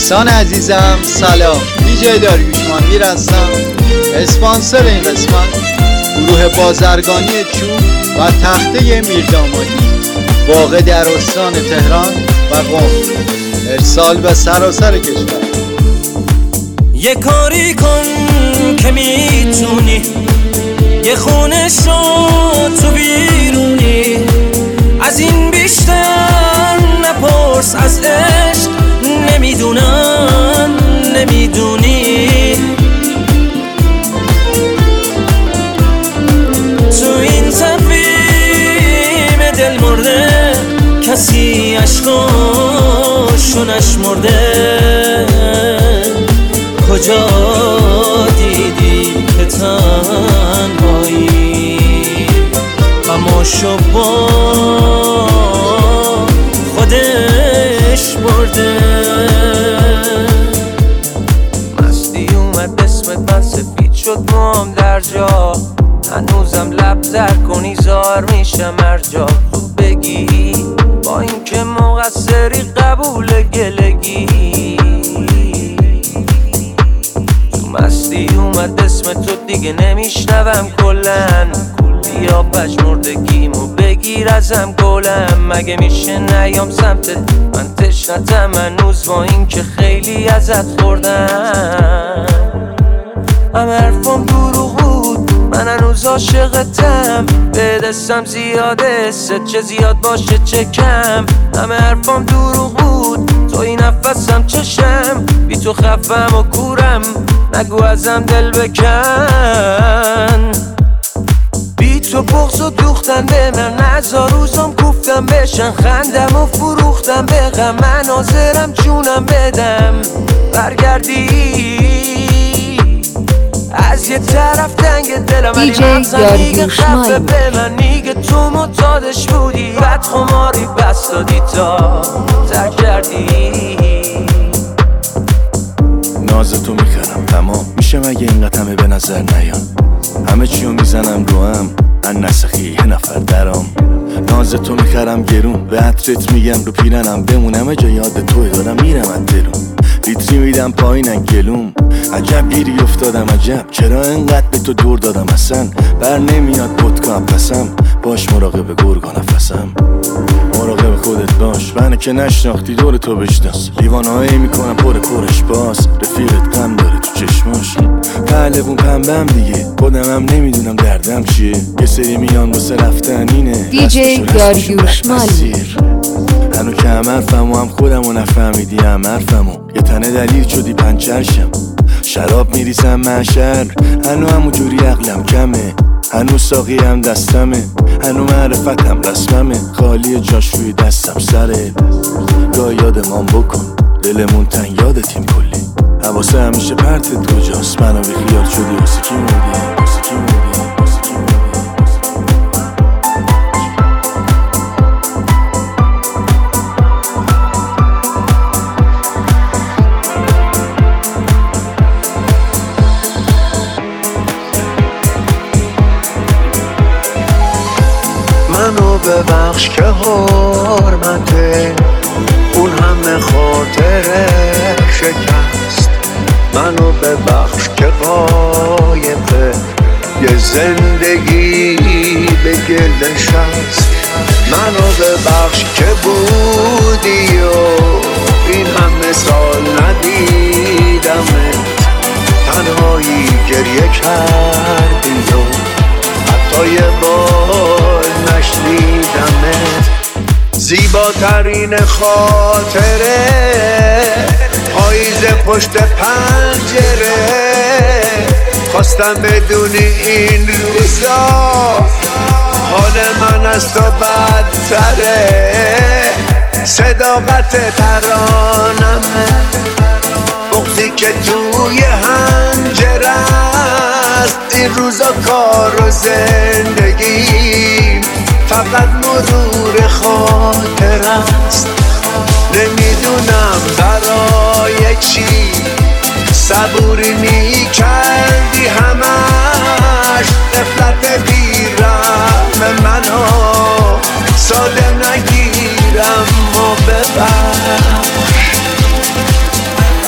دوستان عزیزم سلام، دی‌جی داریوش میر هستم. اسپانسر این قسمت گروه بازرگانی چوب و تخته میردامادی واقع در استان تهران و قم، ارسال به سراسر کشور. یه کاری کن که میتونی، یه خونه شو تو بیرونی، از این بیشتر نپرس از عشق، نمیدونم نمیدونی. تو این تفهیم دل مرده کسی عشقاشو نشمرده. کجا دیدی که تنهایی غماشو با خودش برده؟ مستی اومد اسمت، من سفید شد موام در جا، هنوزم لب در کنی زار میشم ارجا. خوب بگی با این که مقصری قبول گلگی. مستی اومد اسم تو دیگه نمیشنوم کلن، بیا پژمردگیمو بگیر ازم گلم. مگه میشه نیام سمتت من تشنتم هنوز با این که خیلی ازت خوردم. همه حرفم دروغ بود، من هنوز عاشقتم، به دستم زیاده ست چه زیاد باشه چه کم. همه حرفم دروغ بود، تو این نفسم چشم، بی تو خفم و کورم، نگو ازم دل بکن. بی تو بغض و دوختن به من، نزار روزم گفتم بشن، خندم و فروختم به غم، من حاضرم جونم بدم برگردی. از یه طرف تنگ دلم ولی مغزم میگه خفه به من، میگه تو معتادش بودی، بد خماری بس دادی تا ترک کردی. ناز تو میخرم تمام میشه مگه اینقدر همه به نظر نیان، همه چیو میزنم رو هم ان نسخی یه نفر درام. ناز تو میخرم گرون، به عطرت میگم رو پیرنم بمون، همه جا یاد توی دارم میرم از درون. لیتری میدم پایینن گلوم، عجب گیری افتادم عجب، چرا انقدر به تو دور دادم اصلا. بر نمیاد پتکام پسم، باش مراقب گرگا نفسم، مراقب خودت باش، منو که نشناختی دور تو بشناس. لیوانهایی میکنم پرش باز، رفیقت غم داره تو چشماش، پهلوون پنبم دیگه، خودم هم نمیدونم دردم چیه. یه سری میان واسه رفتن اینه، دی‌جی داریوش میر. هنو که هم حرفم و هم خودم و نفهمیدی هم حرفم و یه تنه دلیل شدی پنچرشم. شراب میریسم محشر، هنو همو جوری عقلم کمه، هنو ساقی هم دستمه، هنو معرفتم رسممه، خالی جاش روی دستم سره. گاه یادمان بکن دلمون تنگ یادتیم کلی، حواسه همیشه پرتت کجاست، منو بی خیال شدی واسه کی موندی، واسه کی موندی. منو ببخش که حرمته اون همه خاطره شکست، منو ببخش که قایقه یه زندگی به گلش هست، منو ببخش که بودی و این همه سال ندیدمت، تنهایی گریه کردی و حتی یه بار نشنیدمت. زیباترین خاطره پاییز پشت پنجره، خواستم بدونی این روزا حال من از تو بدتره. صداقت ترانمه، بغضی که توی حنجره است، این روزا کار و زندگی فقط مرور خاطر است. نمیدونم برای چی صبوری میکردی همش، غفلت بیرم منو ساده نگیرم و ببخش.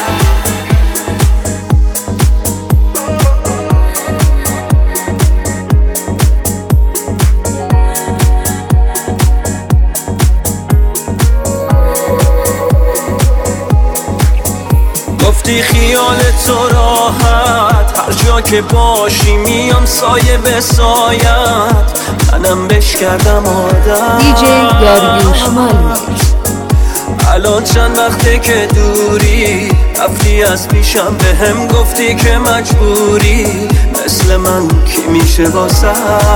گفتی خیال تو راحت، هر جا که باشی میام سایه به سایت، منم بش کردم عادت. دیجی داریوش مالی. الان چند وقته که دوری، رفتی از پیشم به هم گفتی که مجبوری، مثل من کی میشه واسه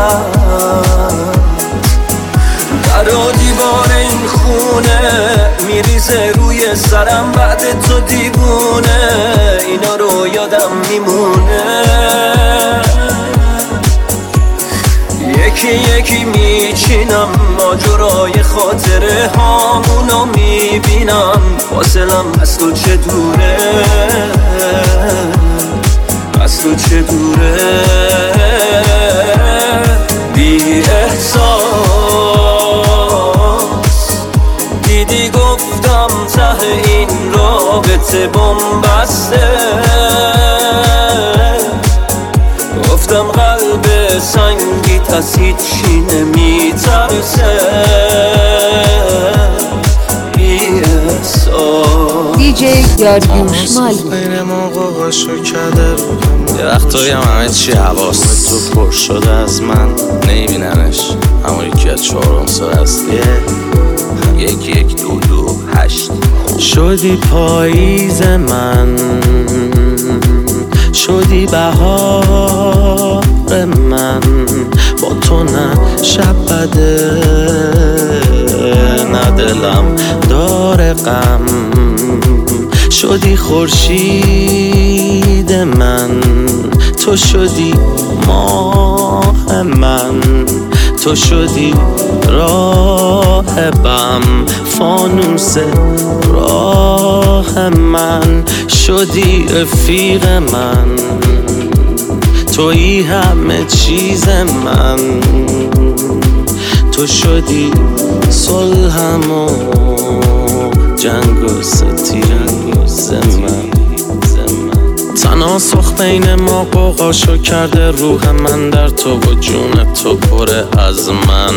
در و دیوار این خونه میریزه روی سرم بعد تو دیوونه، اینا رو یادم میمونه، یکی یکی میچینم ماجرای خاطره هامونو میبینم، فاصلم از تو چه دوره، از تو چه دوره، بی احساس دیدی گفتم ته این رابطه بنبسته، گفتم قلب سنگیت از هیچی نمیترسه، بی احساس. دیجی داریوش مالی. بین موقع شو کرده یه وقتایی همه چی حواست تو پر شده از من نمیبیننش، همون یکی از 4 سال هستیه 1122 شدی پاییز من، شدی بهار من، با تو نه شب بده نه دلم داره غم، شدی خورشید من، تو شدی ماه من، تو شدی راهبم، فانوس راه من، شدی رفیق من، تویی همه چیز من، تو شدی صلحم و جنگ و ستیز من، تناسخ بین ما قوقاشو کرده روح من در تو و جون تو پره از من،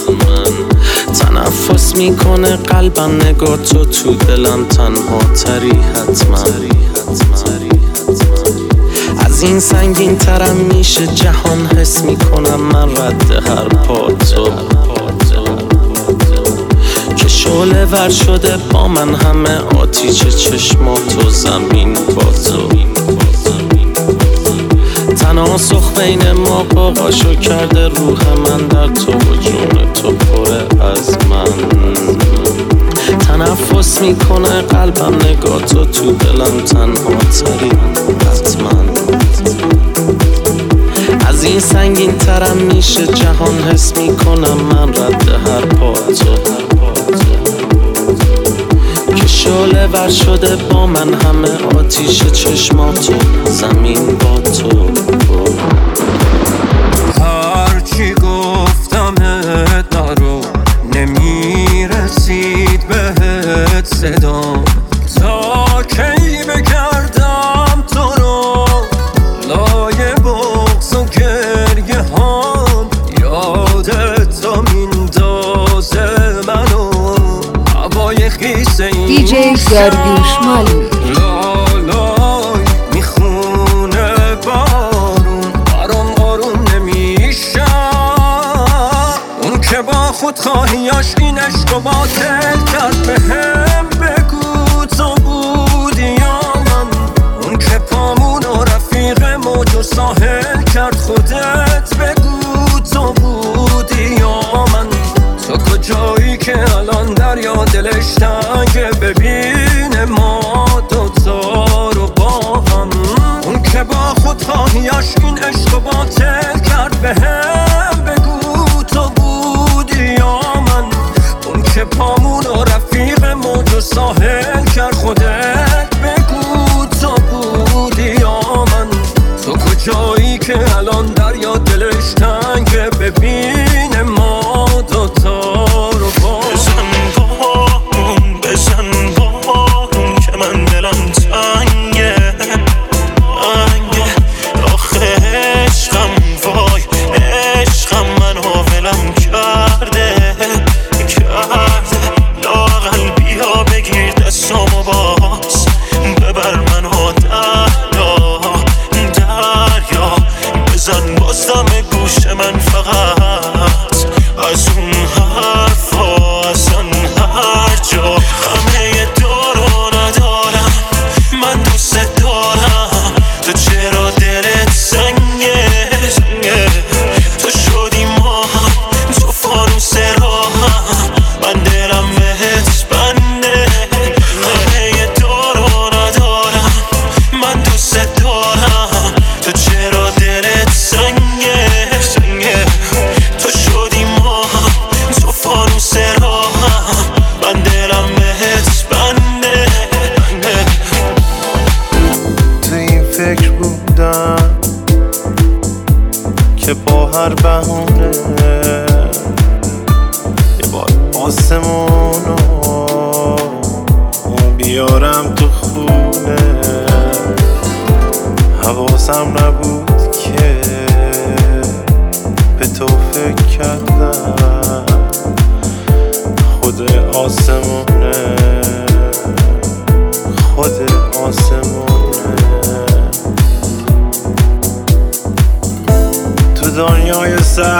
تنفس میکنه قلبم نگاه تو دلم تنها تری حتما، از این سنگین ترم میشه جهان، حس میکنم من رد هر پا تو، که شعله ور شده با من همه آتیش چشماتو زمین با تو، تناسخ بین ما قاقاشو کرده روح من در تو و جون تو پره از من، تنفس میکنه قلبم نگاه تو دلم تنها تری حتما، از این سنگین ترم میشه جهان، حس میکنم من رد هر پا تو، که شعله ور شده با من همه آتیش چشماتو زمین با تو، هرچی گفتم نرو نمیرسید بهت صدام، تا کی بگردم تو رو لای بغض و گریه هام، یادت تا میندازه منو هوای خیس این دیجی داریوش مالی. لالای میخونه بارون برام آروم نمیشم، اون که با خودخواهیاش این عشق و باطل کرد بهم بگو تو بودی یا من، اون که پامون و رفیق موج و ساحل کرد خودت بگو تو بودی یا من، تو کجایی که الان دریا دلش تنگه ببینه ما دوتا رو با هم، اون که با خودخواهیاش این عشق و باطل کرد بهم بگو تو بودی یا من، اون که پامون و رفیق موج و ساحل کرد خودت بگو تو بودی یا من، تو کجایی که الان دریا دلش تنگه ببینه ما دوتا رو با هم. بزن بارون که من دلم تنگه، آخه عشقم وای عشقم منو ولم کرده، لای هر بهونه یه بار آسمونو بیارم تو خونه. حواسم نبود که به تو فکر کردم، خود آسمونه خود آسمونه. تو دنیای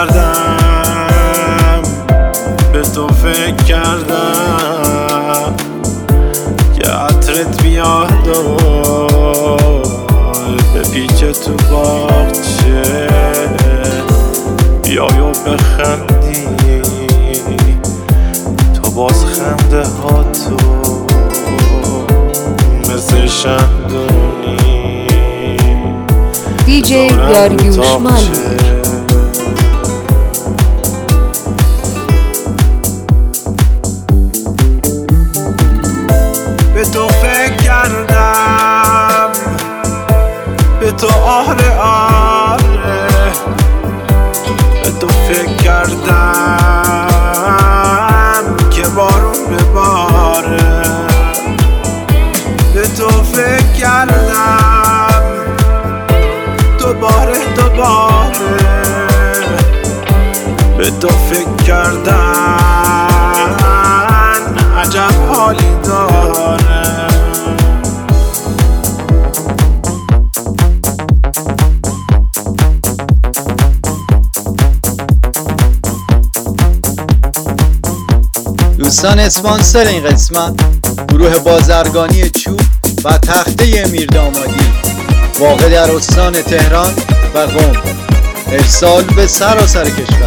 سردم به تو فکر کردم که عطرت بیاد و بپیچه تو باغچه، بیای و بخندی تو باز خنده ها تو مثل شمدونی دیجی داریوش مالی. به تو فکر کردم، به تو آره آره، به تو فکر کردم که بارون بباره. به تو فکر کردم دوباره به تو فکر کردن عجب حالی داره. دوستان، اسپانسر این قسمت گروه بازرگانی چوب و تخته میردامادی واقع در استان تهران و قم، ارسال به سراسر کشور.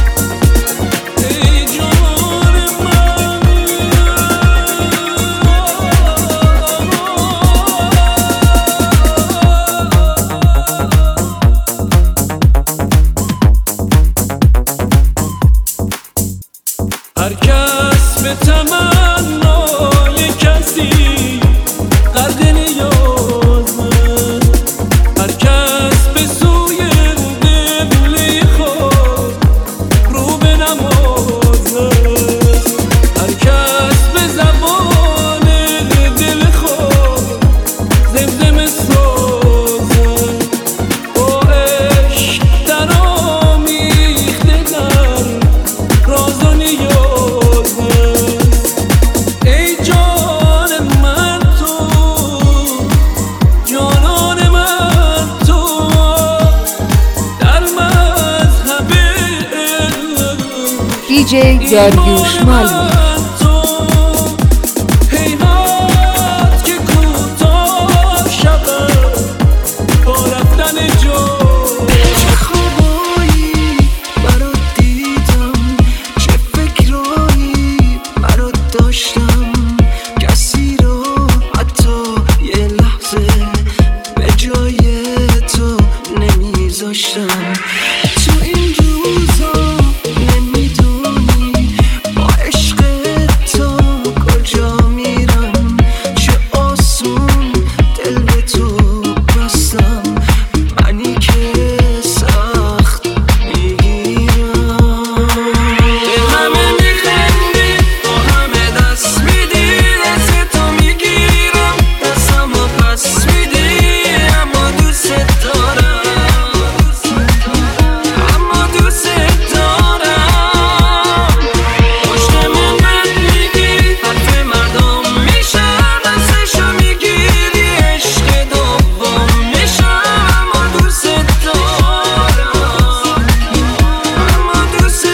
هر کس به تمنای کسی غرق نیازه، هر کس به سوی قبله خود رو به نمازه، هر کس به زبان دل خود زمزمه سازه، با عشق در آمیخته در راز و نیازه. ای جان من تو، جانان من تو، در مذهب دیجی داریوش مالی. هیهات که کوتاه شود با رفتن جو. چه خوابایی برات دیدم، چه فکرایی برات داشتم، کسی رو حتی یه لحظه به جای تو نمیذاشتم. تو این روزا نمیدونی با عشق تو کجا میرم، چه آسون دل به تو بستم، منی که سخت میگیرم. به همه میخندی، با همه دست میدی، دست تو میگیرم، دستمو پس میدی، اما دوست دارم، اما دوست دارم. پشت من میگی حرف مردم میشم، دستشو میگیری عشق دوم میشم، اما دوست دارم، اما دوست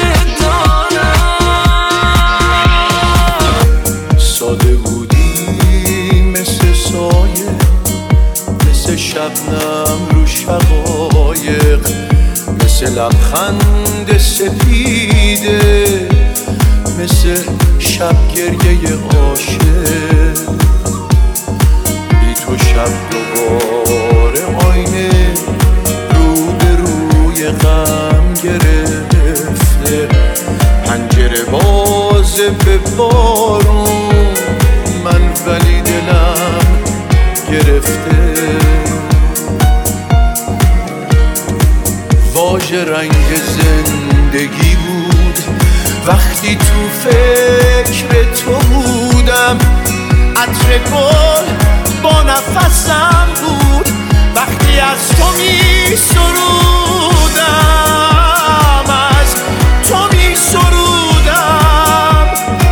دارم. ساده بودی مثل سایه، مثل شبنم رو شقایق، مثل لبخند سپیده، مثل شب گریه عاشق. بی تو شب دوباره آینه رو به روی غم گرفته، پنجره باز به بارون، من ولی دلم گرفته. واژه واژه رنگ زندگی بود وقتی تو فکر تو بودم. عطر گل با نفسم بود وقتی از تو می سرودم، از تو می سرودم.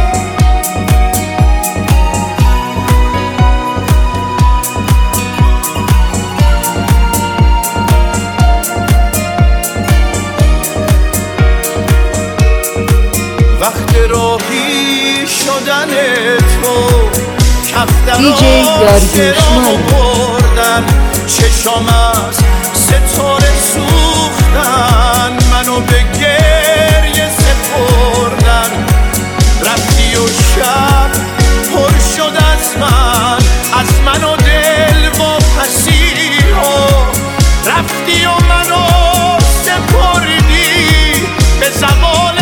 وقت راهی شدن تو DJ داریوش بردن، چشام از ستاره سوختن، منو به گریه سپردن. رفتی و شب پر شد از من و دل و پسیرها. رفتی و منو سپردی به زوال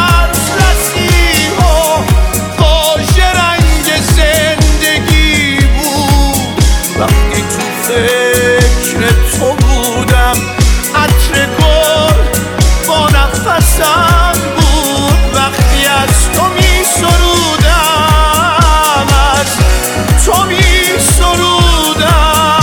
اطلسیها. واژه رنگ زندگی بود وقتی تو فکر تو بودم. عطر گل با نفسم بود وقتی از تو می سرودم، از تو می سرودم.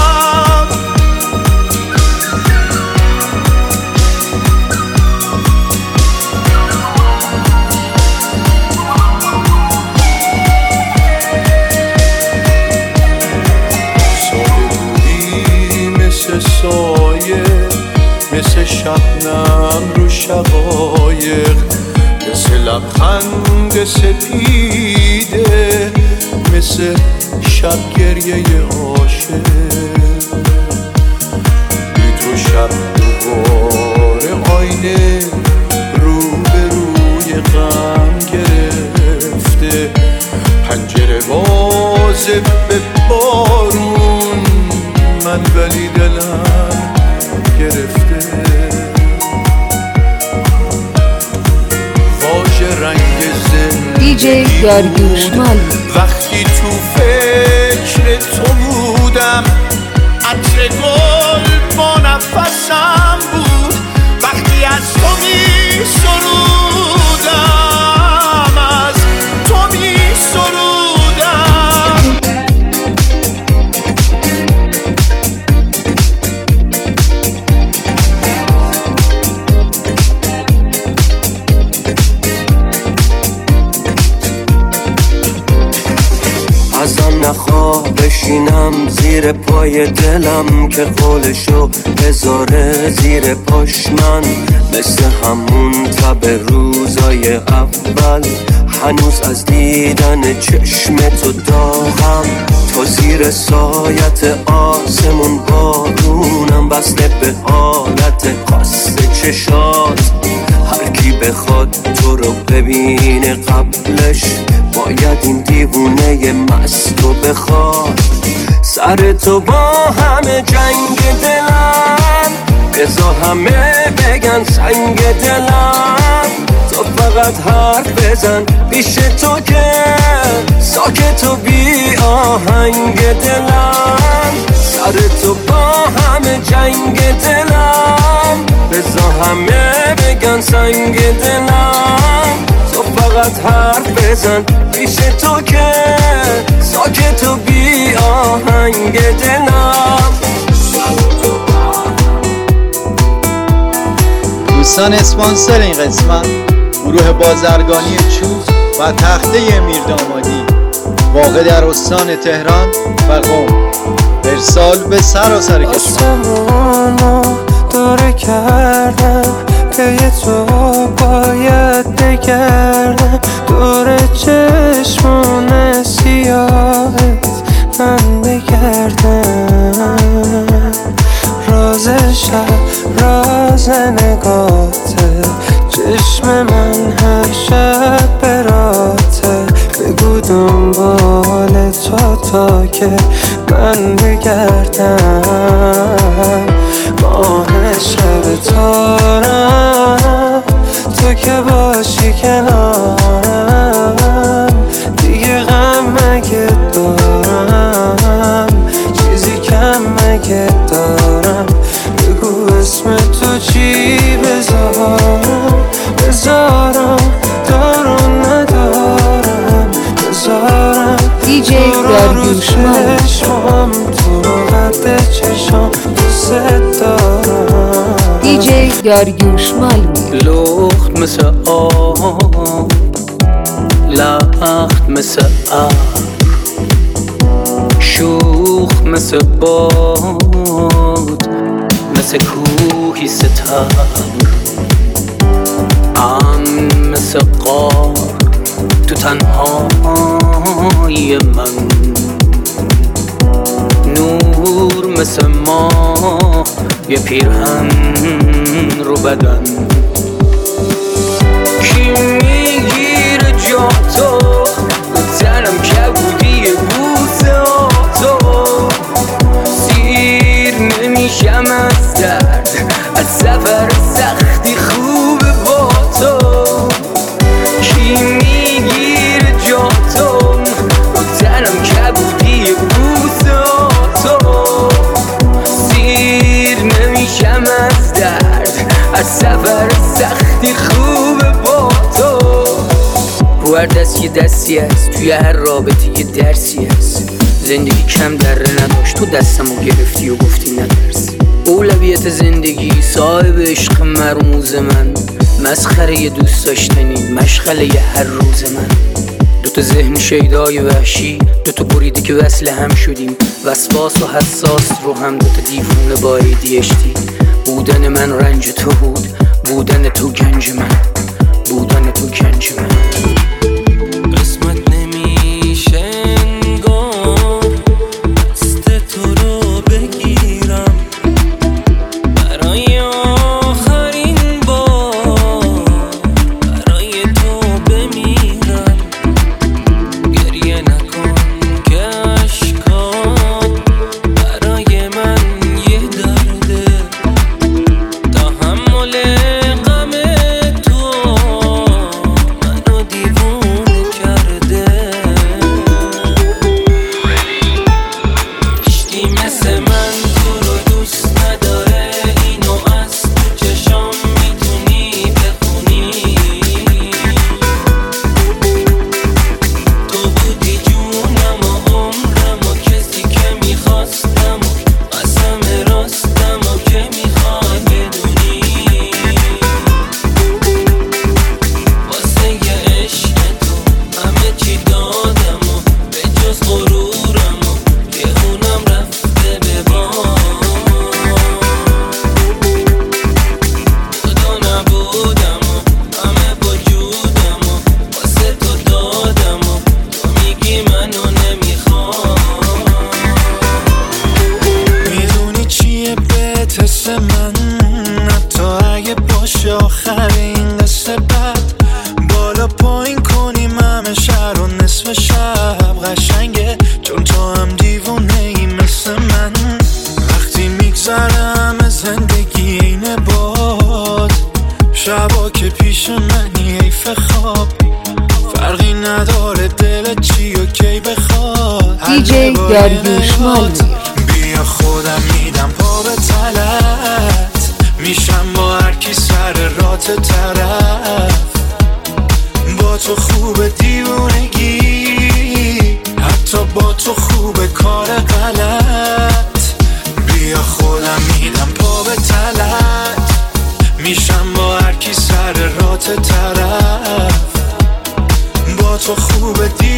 سایه مثل شبنم رو شقایق، مثل لبخند سپیده، مثل شب گریه عاشق. بی تو شب دوباره آینه رو به روی غم گرفته، پنجره بازه به بارون من ولی دلم گرفته. واژه رنگ زندگی داریوش مالی وقتی تو فکر تو بودم. عطر گل با نفسم بود وقتی از تو می سرودم، از تو می سرودم. ازم نخواه بشینم زیر پای دلم که قولشو بذاره زیر پاش. من مثل همون تب روزای اول هنوز از دیدن چشم تو داغم. تو زیر سایت آسمون بارونم بسته به حالت خاص چشات. هر کی بخواد تو رو ببینه قبلش باید این دیوونه مست رو بخواد. سر تو با همه جنگ دلم بذار همه بگن سنگ دلم. تو فقط حرف بزن پیش تو که ساکت و بی آهنگ دلم. سر تو با همه جنگ دلم بذار همه بگن سنگ دلم. تو فقط حرف بزن پیش تو که ساکت و بی آهنگ دلم. دوستان اسپانسر این قسمت گروه بازرگانی چوب و تخته میردامادی واقع در استان تهران و قم. ارسال به سراسر کشور. آسمانو داره کردم پی تو باید بگردم، دور چشمون سیاهت من بگردم. راز شب راز نگاته، چشم من هر شب براته. بگو دنبال تا که من بگردم. ماه شب تارم تو که باشی کنارم، دیگه غم مگه دارم، چیزی کم مگه دارم. بگو اسم تو چی بذارم. DJ داریوشمال چشمام تو رو قد چشام دوست دارم DJ داریوشمال لخت مثل آب لخت مثل آب شوخ مثل باد مثل کوهی ستم مثل غار تو تنهای من نور مثل ماه یه پیرهن رو بدن کی میگیره جا تو تنم کبودی بوسه تو سیر نمیشم از درد از سفر سختی خوب با تو کی میگیره جا تو تنم کبودی بوسه تو سیر نمیشم از درد از سفر سختی خوب با تو رو هر دست یه دستی هست توی هر رابطه یه درسی هست زندگی کم دره نداشت تو دستمو گرفتی و گفتی ندرس اولویت زندگی صاحب عشق مرموز من مسخره یه دوست داشتنی مشغله یه هر روز من دوتا ذهن شیدای وحشی دوتا بریده که وصل هم شدیم وسواس و حساس رو هم دوتا دیوونه با ADHD بودن من رنج تو بود بودن تو گنج من بودن تو گنج من قسمت نمیشه انگار دست تو رو بگیرم برای آخرین بار برای تو بمیرم گریه نکن که اشکات برای من یه درده تحمل غم تو منو دیوونه کرده هیچکی مثل من تو رو دوست نداره اینو از تو چشام میتونی بخونی تو بودی جونم و عمرم و کسی که میخواستم و قسم راستم و که میخوای بدونی واسه یه عشق تو همه چی دادم و به جز غرورم و که اونم رفته به باد خدا نبودم و همه وجودم و واسه تو دادم و تو میگی منو نمیخوام میدونی چیه بهت حس من حتی اگه باشه آخر این قصه بد بالا پایین کنیم همه شهر و نصف شب قشنگه چون تو هم دیوونه ای مثل من وقتی میگذرم زندگی اینه باد شبا که پیش منی حیف خواب فرقی نداره دلت چی و کی بخواد DJ داریوشمال بیا خودم میدم پا به تلت میشم با هر کی سر رات طرف با تو خوب دیوونگی حتی با تو خوب کار غلط بیا خودم میدم پا به تلت میشم با هر کی سر رات طرف با تو خوب دیوونگی